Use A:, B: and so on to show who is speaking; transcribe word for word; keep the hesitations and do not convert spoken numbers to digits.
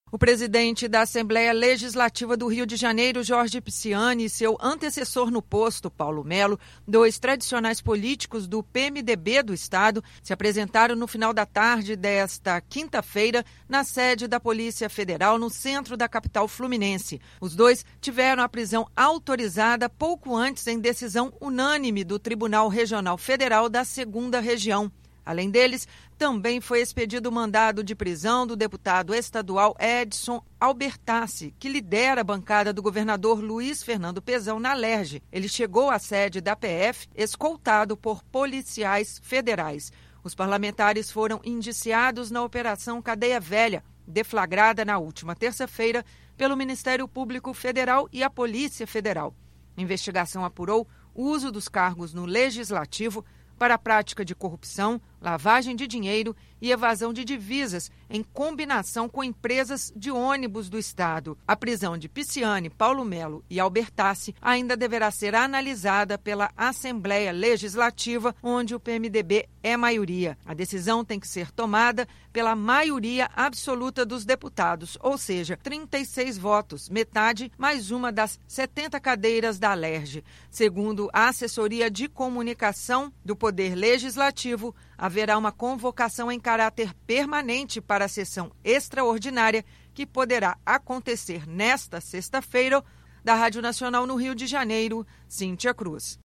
A: O presidente da Assembleia Legislativa do Rio de Janeiro, Jorge Pisciani, e seu antecessor no posto, Paulo Melo, dois tradicionais políticos do P M D B do Estado, se apresentaram no final da tarde desta quinta-feira na sede da Polícia Federal, no centro da capital fluminense. Os dois tiveram a prisão autorizada pouco antes em decisão unânime do Tribunal Regional Federal da Segunda Região. Além deles, também foi expedido o mandado de prisão do deputado estadual Edson Albertassi, que lidera a bancada do governador Luiz Fernando Pezão na Alerj. Ele chegou à sede da P F escoltado por policiais federais. Os parlamentares foram indiciados na Operação Cadeia Velha, deflagrada na última terça-feira pelo Ministério Público Federal e a Polícia Federal. A investigação apurou o uso dos cargos no Legislativo para a prática de corrupção, lavagem de dinheiro e evasão de divisas em combinação com empresas de ônibus do Estado. A prisão de Pisciani, Paulo Melo e Albertassi ainda deverá ser analisada pela Assembleia Legislativa, onde o P M D B é maioria. A decisão tem que ser tomada pela maioria absoluta dos deputados, ou seja, trinta e seis votos, metade mais uma das setenta cadeiras da Alerj. Segundo a assessoria de comunicação do Poder Legislativo, haverá uma convocação em caráter permanente para a sessão extraordinária que poderá acontecer nesta sexta-feira. Da Rádio Nacional no Rio de Janeiro, Cíntia Cruz.